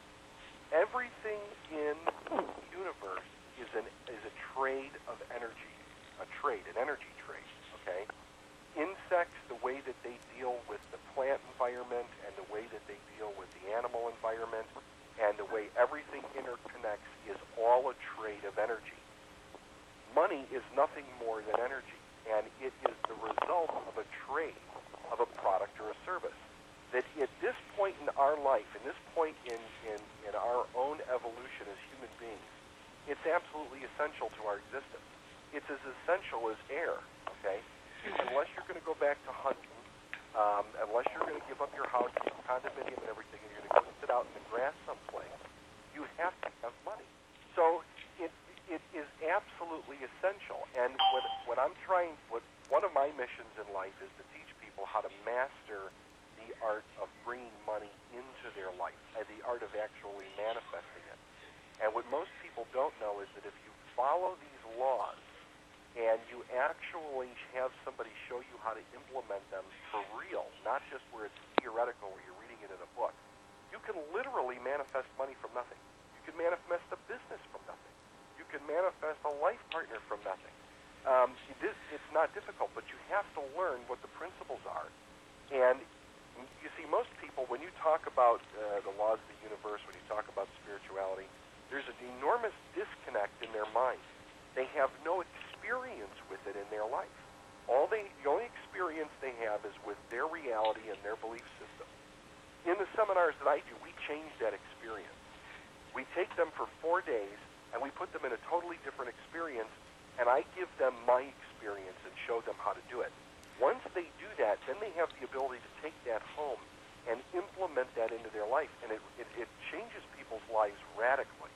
Everything in the universe is a trade of energy, an energy trade, okay? Insects, the way that they deal with the plant environment and the way that they deal with the animal environment and the way everything interconnects is all a trade of energy. Money is nothing more than energy, and it is the result of a trade of a product or a service. That at this point in our life, in this point in our own evolution as human beings, it's absolutely essential to our existence. It's as essential as air, okay? Unless you're going to go back to hunting, unless you're going to give up your house, your condominium and everything, and you're going to go sit out in the grass someplace, you have to have money. So it is absolutely essential. And what one of my missions in life is to teach people how to master the art of bringing money into their life, and the art of actually manifesting it. And what most people don't know is that if you follow these laws and you actually have somebody show you how to implement them for real, not just where it's theoretical, where you're reading it in a book, you can literally manifest money from nothing. You can manifest a business from nothing. You can manifest a life partner from nothing. It's not difficult, but you have to learn what the principles are. And you see, most people, when you talk about the laws of the universe, when you talk about spirituality, there's an enormous disconnect in their mind. They have no experience with it in their life. The only experience they have is with their reality and their belief system. In the seminars that I do, we change that experience. We take them for 4 days, and we put them in a totally different experience, and I give them my experience and show them how to do it. Once they do that, then they have the ability to take that home and implement that into their life, and it changes people's lives radically.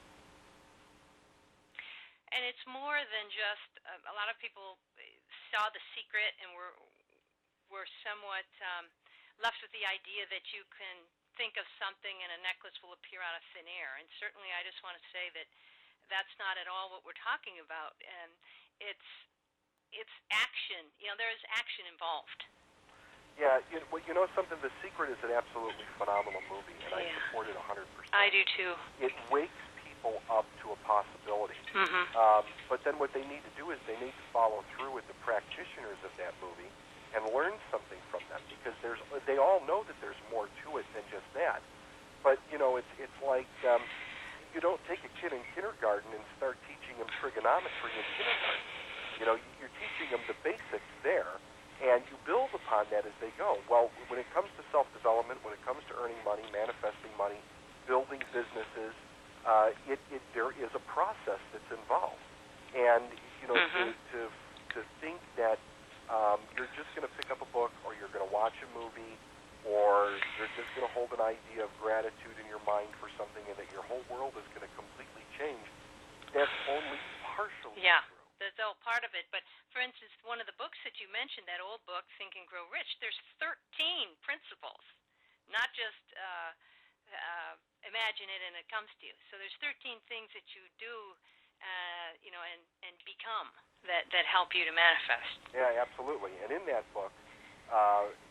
And it's more than just a lot of people saw The Secret and were somewhat left with the idea that you can think of something and a necklace will appear out of thin air. And certainly I just want to say that that's not at all what we're talking about. And it's action. There is action involved. Yeah, you know something? The Secret is an absolutely phenomenal movie, and I support it 100%. I do too. It wakes people up to a possibility. Mm-hmm. But then what they need to do is they need to follow through with the practitioners of that movie and learn something from them, because they all know that there's more to it than just that. But it's like you don't take a kid in kindergarten and start teaching them trigonometry in kindergarten. You're teaching them the basics there, and you build upon that as they go. Well, when it comes to self-development, when it comes to earning money, manifesting money, building businesses, there is a process that's involved. And to think that you're just going to pick up a book, or you're going to watch a movie, or you're just going to hold an idea of gratitude in your mind for something, and that your whole world is going to completely change, that's only partially true. That's all part of it. But, for instance, one of the books that you mentioned, that old book, Think and Grow Rich, there's 13 principles, not just imagine it and it comes to you. So there's 13 things that you do, and become that help you to manifest. Yeah, absolutely. And in that book,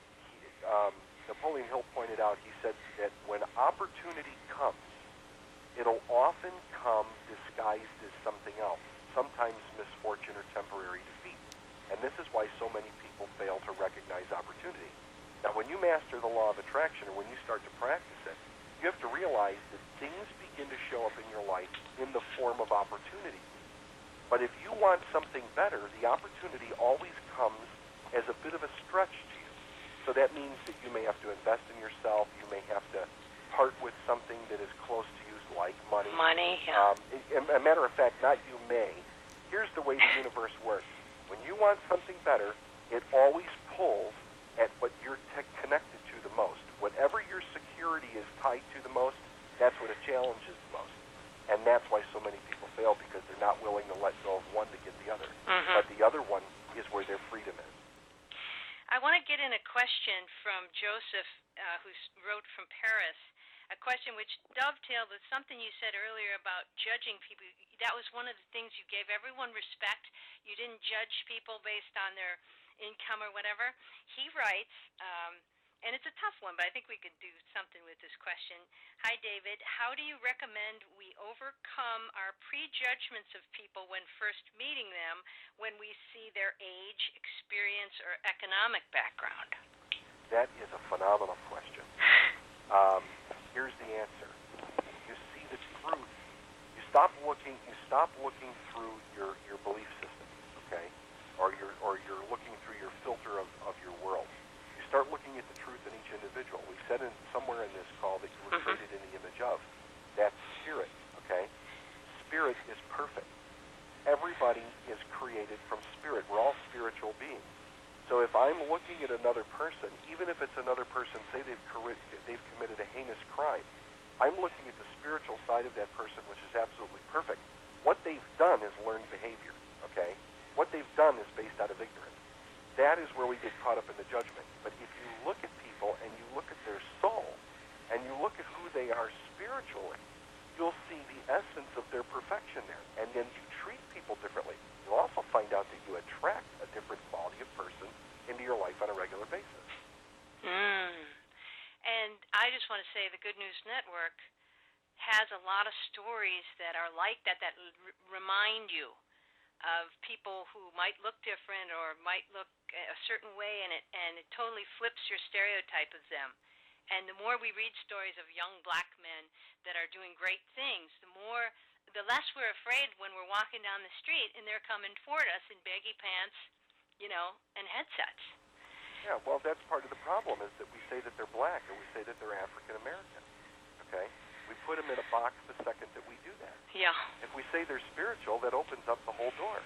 Napoleon Hill pointed out, he said that when opportunity comes, it'll often come disguised as something else, sometimes misfortune or temporary defeat. And this is why so many people fail to recognize opportunity. Now, when you master the law of attraction, or when you start to practice it, you have to realize that things begin to show up in your life in the form of opportunity. But if you want something better, the opportunity always comes as a bit of a stretch to you. So that means that you may have to invest in yourself. You may have to part with something that is close to you, like money. Money, yeah. A matter of fact, not you may. Here's the way the universe works. When you want something better, it always pulls at what you're connected to the most. Whatever your security is tied to the most, that's what it challenges the most. And that's why so many people fail, because they're not willing to let go of one to get the other. Mm-hmm. But the other one is where their freedom is. I want to get in a question from Joseph, who wrote from Paris, a question which dovetailed with something you said earlier about judging people. That was one of the things you gave everyone respect. You didn't judge people based on their income or whatever. He writes, and it's a tough one, but I think we could do something with this question. Hi, David. How do you recommend we overcome our prejudgments of people when first meeting them, when we see their age, experience, or economic background? That is a phenomenal question. Here's the answer. You see the truth. You stop looking through your belief system, okay? Or you're looking through your filter of your world. You start looking at the truth in each individual. We said somewhere in this call that you were created in the image of. That's spirit, okay? Spirit is perfect. Everybody is created from spirit. We're all spiritual beings. So if I'm looking at another person, even if it's another person, say they've committed a heinous crime, I'm looking at the spiritual side of that person, which is absolutely perfect. What they've done is learned behavior, okay? What they've done is based out of ignorance. That is where we get caught up in the judgment. But if you look at people and you look at their soul and you look at who they are spiritually, you'll see the essence of their perfection there. And then you treat people differently. You'll also find out that you attract a different quality of person into your life on a regular basis. And I just want to say the Good News Network has a lot of stories that are like that, that remind you of people who might look different or might look a certain way, and it totally flips your stereotype of them. And the more we read stories of young black men that are doing great things, the less we're afraid when we're walking down the street and they're coming toward us in baggy pants, and headsets. Yeah, well, that's part of the problem, is that we say that they're black or we say that they're African American, okay? We put them in a box the second that we do that. Yeah. If we say they're spiritual, that opens up the whole door,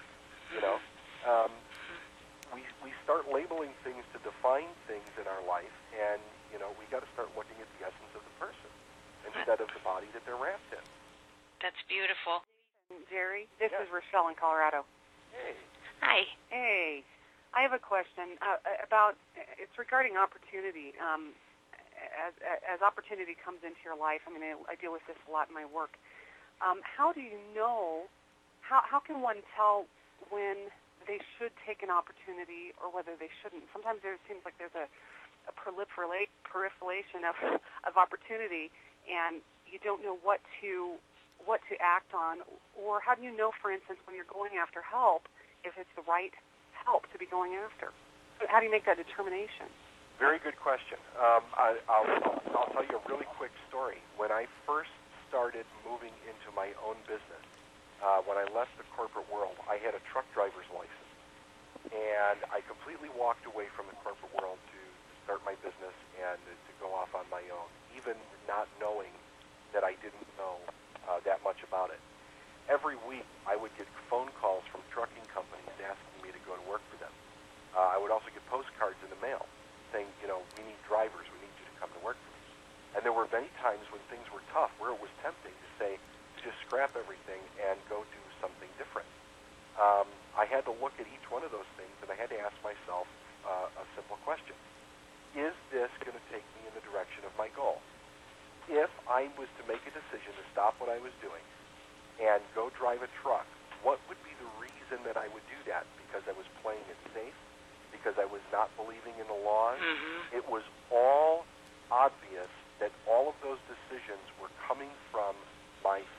We start labeling things to define things in our life, and, we got to start looking at the essence of the person instead of the body that they're wrapped in. That's beautiful. Jerry, this is Rochelle in Colorado. Hey. Hi. Hey. I have a question it's regarding opportunity. As opportunity comes into your life, I deal with this a lot in my work. How do you know, how can one tell when they should take an opportunity or whether they shouldn't? Sometimes there seems like there's a proliferation of opportunity, and you don't know what to act on. Or how do you know, for instance, when you're going after help, if it's the right help to be going after? How do you make that determination? Very good question. I'll tell you a really quick story. When I first started moving into my own business, when I left the corporate world, I had a truck driver's license. And I completely walked away from the corporate world to start my business and to go off on my own, even not knowing that I didn't know that much about it. Every week, I would get phone calls from trucking companies asking me to go to work for them. I would also get postcards in the mail saying, we need drivers, we need you to come to work for us. And there were many times when things were tough, where it was tempting to say, to just scrap everything and go do something different. I had to look at each one of those things, and I had to ask myself a simple question. Is this going to take me in the direction of my goal? If I was to make a decision to stop what I was doing and go drive a truck, what would be the reason that I would do that? Because I was playing it safe? Because I was not believing in the laws? Mm-hmm. It was all obvious that all of those decisions were coming from my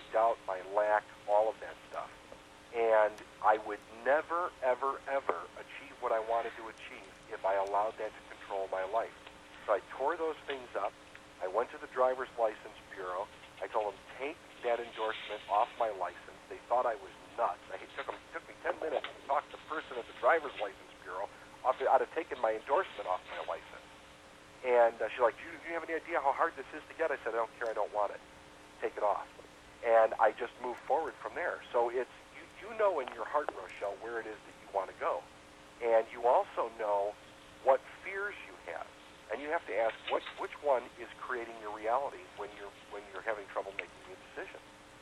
doubt, my lack, all of that stuff. And I would never, ever, ever achieve what I wanted to achieve if I allowed that to control my life. So I tore those things up. I went to the Driver's License Bureau. I told them, take that endorsement off my license. They thought I was nuts. It took me 10 minutes to talk to the person at the Driver's License Bureau out of taking my endorsement off my license. And she's like, do you have any idea how hard this is to get? I said, I don't care. I don't want it. Take it off. And I just moved forward from there. So it's you know in your heart, Rochelle, where it is that you want to go. And you also know what fears you have. And you have to ask which one is creating your reality when you're having trouble making a decision.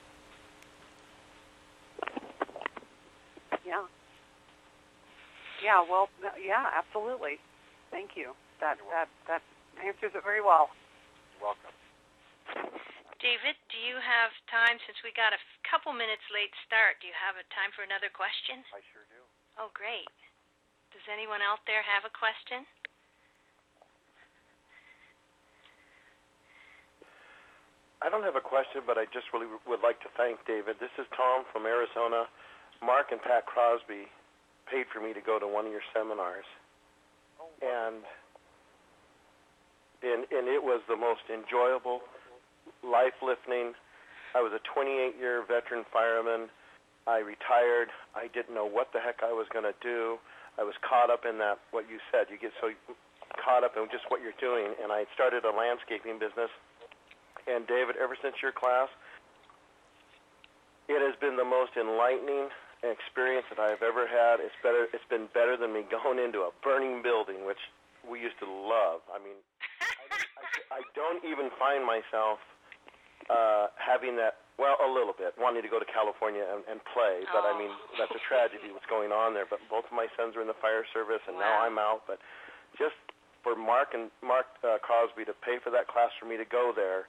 Yeah. Yeah. Well. Yeah. Absolutely. Thank you. That answers it very well. You're welcome. David, do you have time, since we got a couple minutes late start, do you have a time for another question? I sure do. Oh, great. Does anyone out there have a question? I don't have a question, but I just really would like to thank David. This is Tom from Arizona. Mark and Pat Crosby paid for me to go to one of your seminars. Oh, and it was the most enjoyable, life-lifting. I was a 28-year veteran fireman. I retired. I didn't know what the heck I was going to do. I was caught up in that, what you said. You get so caught up in just what you're doing. And I started a landscaping business. And, David, ever since your class, it has been the most enlightening experience that I've ever had. It's been better than me going into a burning building, which we used to love. I mean, I don't even find myself having that, well, a little bit, wanting to go to California and play. But, I mean, that's a tragedy what's going on there. But both of my sons are in the fire service, and now I'm out. But just for Mark Crosby to pay for that class for me to go there,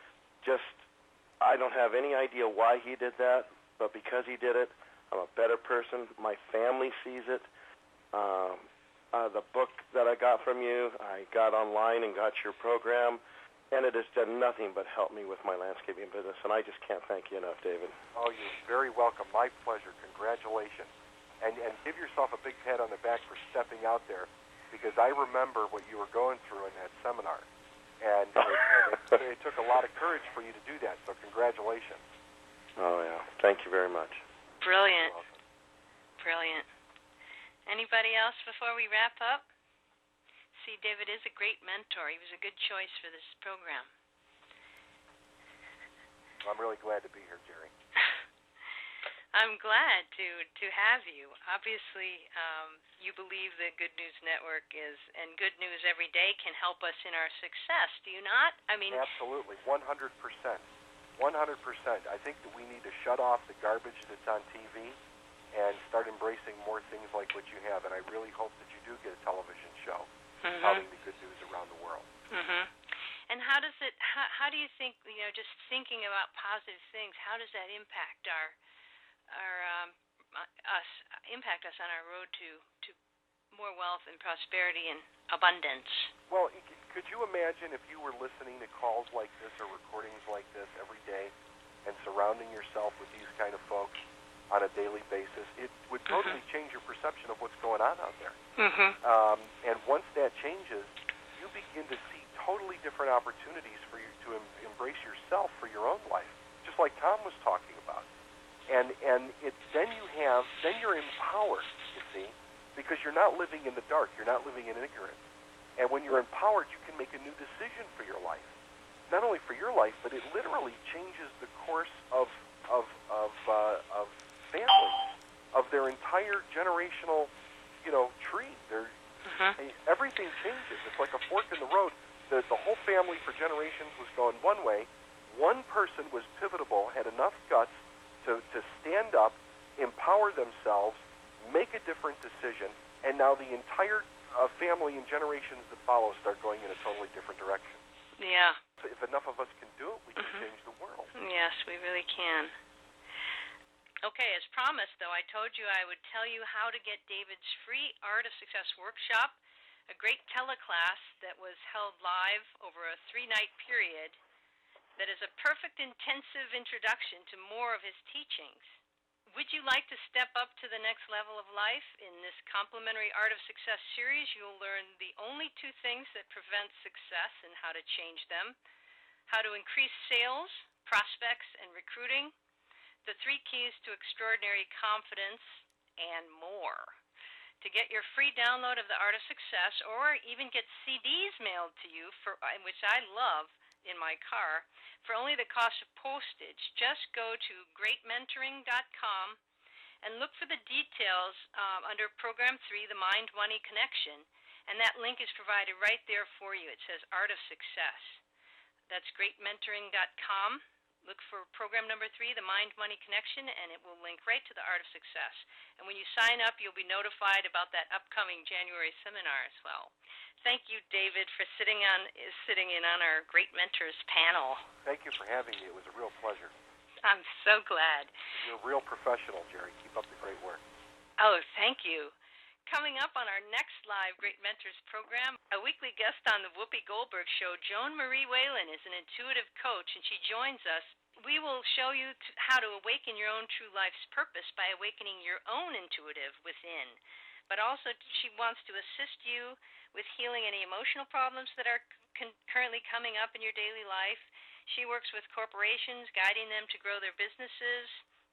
I don't have any idea why he did that, but because he did it, I'm a better person. My family sees it. The book that I got from you, I got online and got your program, and it has done nothing but help me with my landscaping business, and I just can't thank you enough, David. Oh, you're very welcome. My pleasure. Congratulations. And give yourself a big pat on the back for stepping out there, because I remember what you were going through in that seminar. And it took a lot of courage for you to do that, so congratulations. Oh, yeah. Thank you very much. Brilliant. Brilliant. Anybody else before we wrap up? See, David is a great mentor. He was a good choice for this program. I'm really glad to be here, Jerry. I'm glad to have you. Obviously, you believe that Good News Network is, and Good News Every Day can help us in our success. Do you not? I mean, absolutely, 100%. 100%. I think that we need to shut off the garbage that's on TV and start embracing more things like what you have. And I really hope that you do get a television show telling the good news around the world. Mm-hmm. And how does it? How do you think? Just thinking about positive things. How does that impact impact us on our road to more wealth and prosperity and abundance? Well, could you imagine if you were listening to calls like this or recordings like this every day and surrounding yourself with these kind of folks on a daily basis? It would totally change your perception of what's going on out there. And once that changes, you begin to see totally different opportunities for you to embrace yourself for your own life, just like Tom was talking about. And then you're empowered, you see, because you're not living in the dark, you're not living in ignorance. And when you're empowered, you can make a new decision for your life. Not only for your life, but it literally changes the course of families, of their entire generational, tree. Everything changes. It's like a fork in the road. The whole family for generations was going one way. One person was pivotal, had enough guts to stand up, empower themselves, make a different decision, and now the entire family and generations that follow start going in a totally different direction. Yeah. So if enough of us can do it, we can change the world. Yes, we really can. Okay, as promised, though, I told you I would tell you how to get David's free Art of Success workshop, a great teleclass that was held live over a 3-night period. that is a perfect intensive introduction to more of his teachings. Would you like to step up to the next level of life? In this complimentary Art of Success series, you'll learn the only two things that prevent success and how to change them, how to increase sales, prospects, and recruiting, the 3 keys to extraordinary confidence, and more. To get your free download of the Art of Success, or even get CDs mailed to you, which I love, in my car, for only the cost of postage, just go to greatmentoring.com and look for the details under Program 3, the Mind-Money Connection, and that link is provided right there for you. It says Art of Success. That's greatmentoring.com. Look for Program number 3, the Mind-Money Connection, and it will link right to the Art of Success. And when you sign up, you'll be notified about that upcoming January seminar as well. Thank you, David, for sitting in on our Great Mentors panel. Thank you for having me. It was a real pleasure. I'm so glad. You're a real professional, Jerry. Keep up the great work. Oh, thank you. Coming up on our next live Great Mentors program, a weekly guest on the Whoopi Goldberg Show, Joan Marie Whalen, is an intuitive coach, and she joins us. We will show you how to awaken your own true life's purpose by awakening your own intuitive within. But also, she wants to assist you with healing any emotional problems that are currently coming up in your daily life. She works with corporations, guiding them to grow their businesses,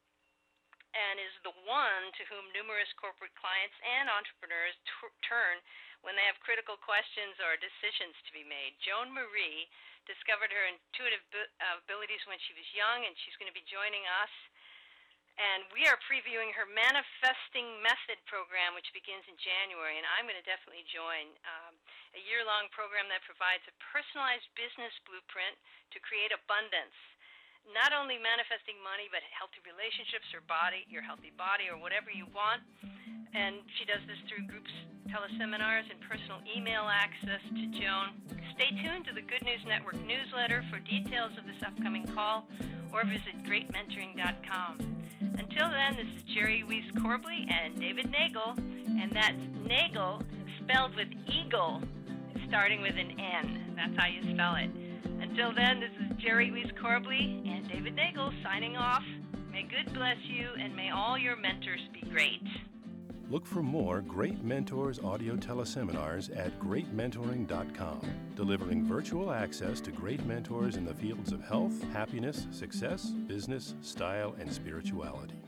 and is the one to whom numerous corporate clients and entrepreneurs turn when they have critical questions or decisions to be made. Joan Marie discovered her intuitive abilities when she was young, and she's going to be joining us. And we are previewing her Manifesting Method program, which begins in January, and I'm going to definitely join a year-long program that provides a personalized business blueprint to create abundance. Not only manifesting money, but healthy relationships or your healthy body or whatever you want. And she does this through groups, teleseminars, and personal email access to Joan. Stay tuned to the Good News Network newsletter for details of this upcoming call, or visit greatmentoring.com. Until then, this is Jerry Weiss Corbly and David Nagel, and that's Nagel spelled with eagle, starting with an N. That's how you spell it. Until then, this is Jerry Weiss Corbly and David Nagel signing off. May good bless you, and may all your mentors be great. Look for more Great Mentors audio teleseminars at greatmentoring.com, delivering virtual access to great mentors in the fields of health, happiness, success, business, style, and spirituality.